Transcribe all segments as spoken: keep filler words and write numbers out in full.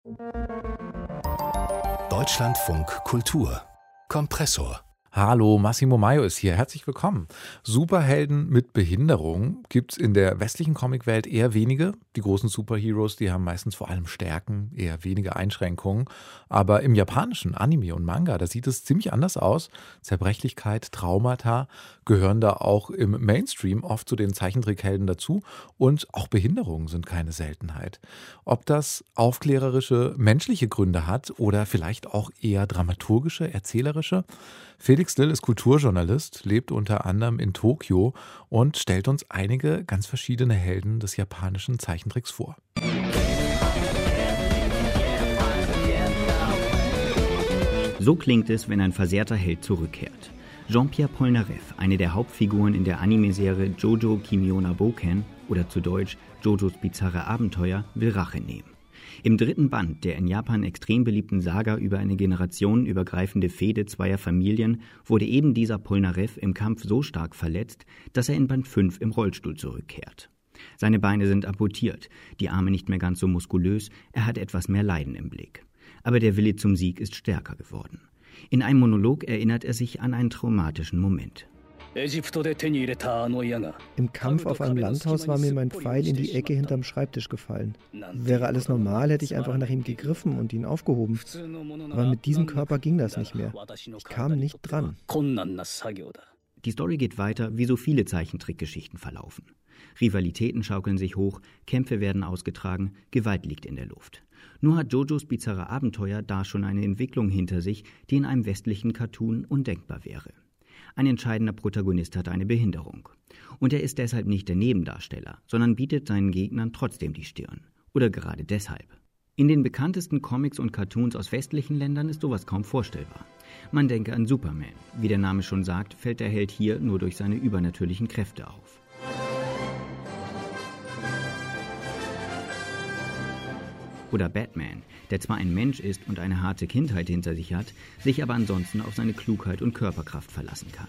Deutschlandfunk Kultur Kompressor. Hallo, Massimo Maio ist hier. Herzlich willkommen. Superhelden mit Behinderung gibt es in der westlichen Comicwelt eher wenige. Die großen Superheroes, die haben meistens vor allem Stärken, eher wenige Einschränkungen. Aber im japanischen Anime und Manga, da sieht es ziemlich anders aus. Zerbrechlichkeit, Traumata gehören da auch im Mainstream oft zu den Zeichentrickhelden dazu. Und auch Behinderungen sind keine Seltenheit. Ob das aufklärerische, menschliche Gründe hat oder vielleicht auch eher dramaturgische, erzählerische? Felix Dill ist Kulturjournalist, lebt unter anderem in Tokio und stellt uns einige ganz verschiedene Helden des japanischen Zeichentricks vor. So klingt es, wenn ein versehrter Held zurückkehrt. Jean-Pierre Polnareff, eine der Hauptfiguren in der Anime-Serie Jojo Kimio na Boken oder zu Deutsch Jojos bizarre Abenteuer, will Rache nehmen. Im dritten Band der in Japan extrem beliebten Saga über eine generationenübergreifende Fehde zweier Familien wurde eben dieser Polnareff im Kampf so stark verletzt, dass er in Band fünf im Rollstuhl zurückkehrt. Seine Beine sind amputiert, die Arme nicht mehr ganz so muskulös, er hat etwas mehr Leiden im Blick. Aber der Wille zum Sieg ist stärker geworden. In einem Monolog erinnert er sich an einen traumatischen Moment. Im Kampf auf einem Landhaus war mir mein Pfeil in die Ecke hinterm Schreibtisch gefallen. Wäre alles normal, hätte ich einfach nach ihm gegriffen und ihn aufgehoben. Aber mit diesem Körper ging das nicht mehr. Ich kam nicht dran. Die Story geht weiter, wie so viele Zeichentrickgeschichten verlaufen. Rivalitäten schaukeln sich hoch, Kämpfe werden ausgetragen, Gewalt liegt in der Luft. Nur hat Jojos bizarre Abenteuer da schon eine Entwicklung hinter sich, die in einem westlichen Cartoon undenkbar wäre. Ein entscheidender Protagonist hat eine Behinderung. Und er ist deshalb nicht der Nebendarsteller, sondern bietet seinen Gegnern trotzdem die Stirn. Oder gerade deshalb. In den bekanntesten Comics und Cartoons aus westlichen Ländern ist sowas kaum vorstellbar. Man denke an Superman. Wie der Name schon sagt, fällt der Held hier nur durch seine übernatürlichen Kräfte auf. Oder Batman, der zwar ein Mensch ist und eine harte Kindheit hinter sich hat, sich aber ansonsten auf seine Klugheit und Körperkraft verlassen kann.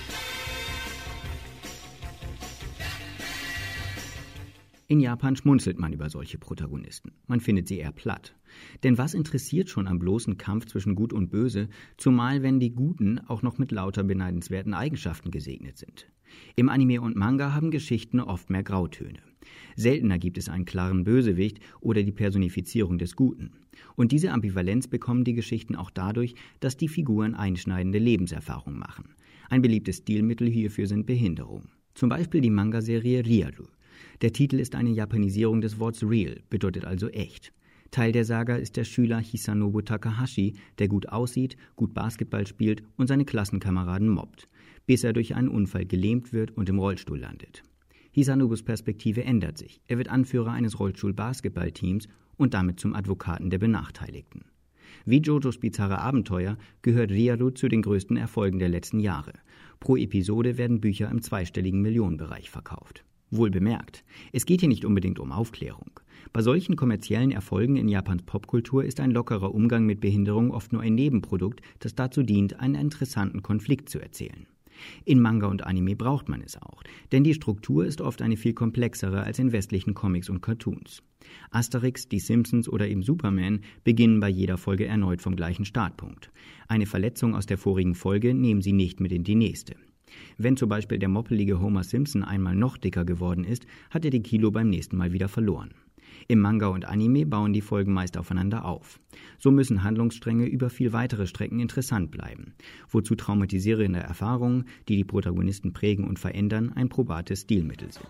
In Japan schmunzelt man über solche Protagonisten. Man findet sie eher platt. Denn was interessiert schon am bloßen Kampf zwischen Gut und Böse, zumal wenn die Guten auch noch mit lauter beneidenswerten Eigenschaften gesegnet sind. Im Anime und Manga haben Geschichten oft mehr Grautöne. Seltener gibt es einen klaren Bösewicht oder die Personifizierung des Guten. Und diese Ambivalenz bekommen die Geschichten auch dadurch, dass die Figuren einschneidende Lebenserfahrungen machen. Ein beliebtes Stilmittel hierfür sind Behinderungen. Zum Beispiel die Manga-Serie Riaru. Der Titel ist eine Japanisierung des Wortes real, bedeutet also echt. Teil der Saga ist der Schüler Hisanobu Takahashi, der gut aussieht, gut Basketball spielt und seine Klassenkameraden mobbt, bis er durch einen Unfall gelähmt wird und im Rollstuhl landet. Hisanobus Perspektive ändert sich. Er wird Anführer eines Rollstuhl-Basketballteams und damit zum Advokaten der Benachteiligten. Wie Jojos bizarre Abenteuer gehört Riaru zu den größten Erfolgen der letzten Jahre. Pro Episode werden Bücher im zweistelligen Millionenbereich verkauft. Wohl bemerkt, es geht hier nicht unbedingt um Aufklärung. Bei solchen kommerziellen Erfolgen in Japans Popkultur ist ein lockerer Umgang mit Behinderung oft nur ein Nebenprodukt, das dazu dient, einen interessanten Konflikt zu erzählen. In Manga und Anime braucht man es auch, denn die Struktur ist oft eine viel komplexere als in westlichen Comics und Cartoons. Asterix, die Simpsons oder eben Superman beginnen bei jeder Folge erneut vom gleichen Startpunkt. Eine Verletzung aus der vorigen Folge nehmen sie nicht mit in die nächste. Wenn zum Beispiel der moppelige Homer Simpson einmal noch dicker geworden ist, hat er die Kilo beim nächsten Mal wieder verloren. Im Manga und Anime bauen die Folgen meist aufeinander auf. So müssen Handlungsstränge über viel weitere Strecken interessant bleiben, wozu traumatisierende Erfahrungen, die die Protagonisten prägen und verändern, ein probates Stilmittel sind.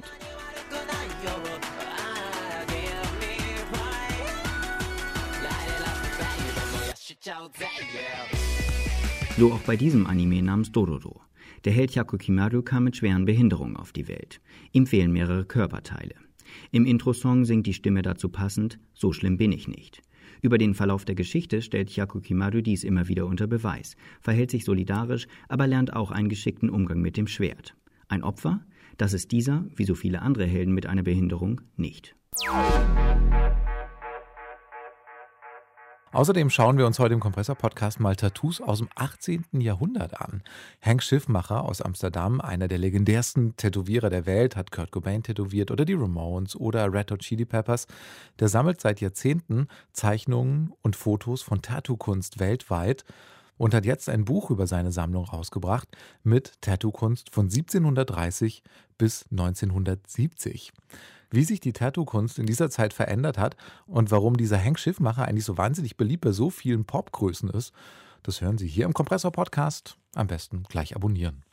So auch bei diesem Anime namens Dororo. Der Held Hyakukimaru kam mit schweren Behinderungen auf die Welt. Ihm fehlen mehrere Körperteile. Im Intro-Song singt die Stimme dazu passend, so schlimm bin ich nicht. Über den Verlauf der Geschichte stellt Hyakukimaru dies immer wieder unter Beweis, verhält sich solidarisch, aber lernt auch einen geschickten Umgang mit dem Schwert. Ein Opfer? Das ist dieser, wie so viele andere Helden mit einer Behinderung, nicht. Außerdem schauen wir uns heute im Kompressor-Podcast mal Tattoos aus dem achtzehnten Jahrhundert an. Hank Schiffmacher aus Amsterdam, einer der legendärsten Tätowierer der Welt, hat Kurt Cobain tätowiert oder die Ramones oder Red Hot Chili Peppers. Der sammelt seit Jahrzehnten Zeichnungen und Fotos von Tattoo-Kunst weltweit und hat jetzt ein Buch über seine Sammlung rausgebracht mit Tattoo-Kunst von siebzehnhundertdreißig bis neunzehnhundertsiebzig. Wie sich die Tattoo-Kunst in dieser Zeit verändert hat und warum dieser Hank Schiffmacher eigentlich so wahnsinnig beliebt bei so vielen Popgrößen ist, das hören Sie hier im Kompressor-Podcast. Am besten gleich abonnieren.